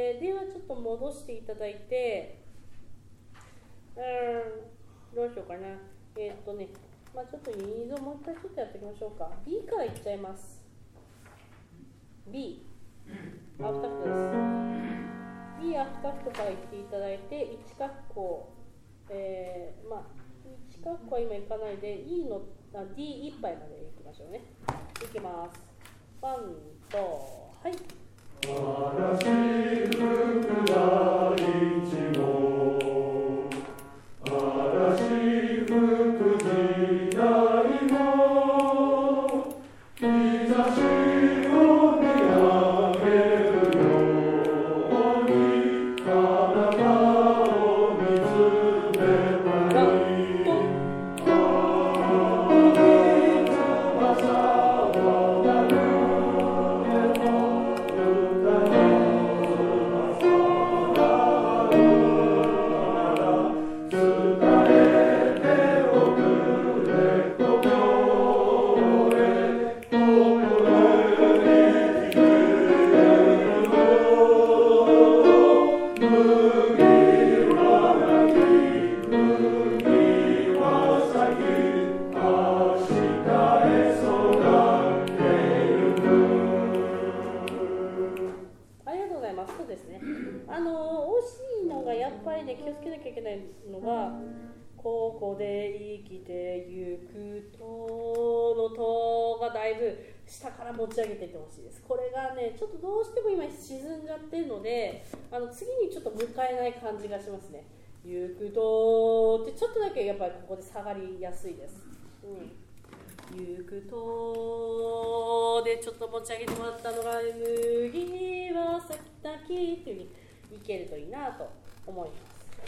ではちょっと戻していただいて、どうしようかな。まあちょっとニーズをもう一回ちょっとやっていきましょうか。B からいっちゃいます。B、アフタフトです。B、アフタフトから言っていただいて、1括弧、まあ、1括弧は今いかないで、E のD いっぱいまでいきましょうね。いきます。ワン、と、はい。 嵐吹く大地も嵐吹く時代も日差しを見上げるように体を見つめたい翼をなる惜しいのがやっぱりね、気をつけなきゃいけないのが、ここで生きてゆくとのとがだいぶ下から持ち上げていってほしいです。これがね、ちょっとどうしても今沈んじゃってるので、次にちょっと迎えない感じがしますね。ゆくとってちょっとだけやっぱりここで下がりやすいです。ゆくとでちょっと持ち上げてもらったのが麦は咲きたきっていう風にいけるといいなと思います。